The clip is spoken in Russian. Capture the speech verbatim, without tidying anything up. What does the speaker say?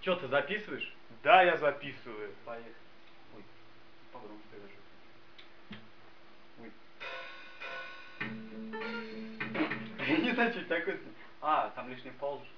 Че, ты записываешь? Да, я записываю. Поехали. Ой, погромче скажи. Ой. Я не знаю, что это такое. А, там лишняя пауза.